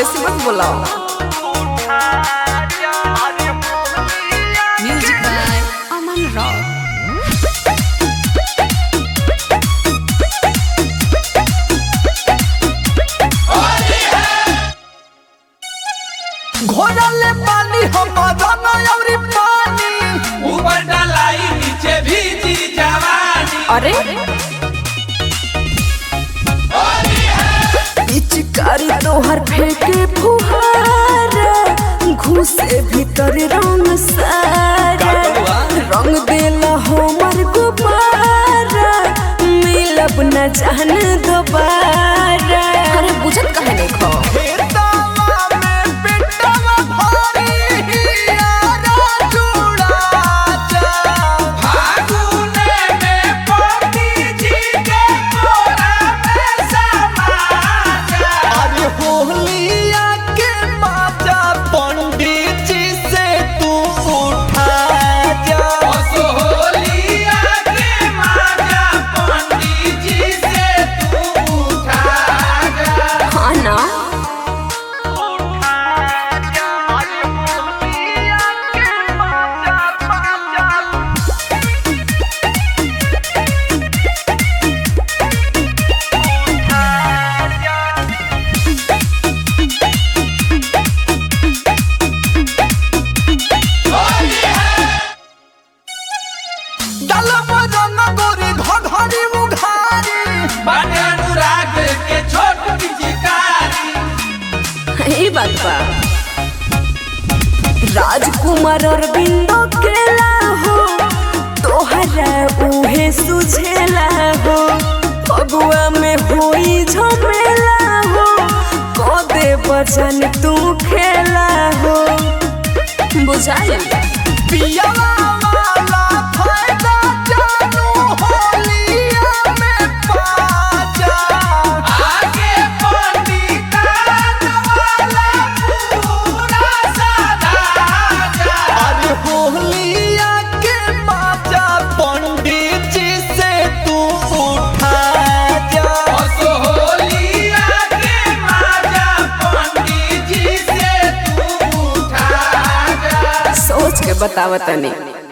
बेसी मत बोलाओ। Music by Aman rock. घोड़ाले पानी हमारा नयौरी पानी ऊपर डलाई नीचे भीजी जवानी। अरे पिचकारी तोहर फेंके फुहारा घुसे भीतर रंग सारा रंग देला हमर गुब्बारा मिलब न जान दोबारा। अरे बुझत कहे नहीं खो बात बा राजकुमार अरविंदो केला हो तोहरा उहे सुझेला हो फगुआ में होई झमेला हो कदे बचन तू खेला हो बुझाई पिया वाला फायदा जानू होलिया में पाजा आगे पंडितान वाला पूरा सादा जा। अरे होलिया के बाजा पंडित जी से तू उठा जा। होलिया के माजा पंडित जी से तू उठा जा। सोच के बतावतनी।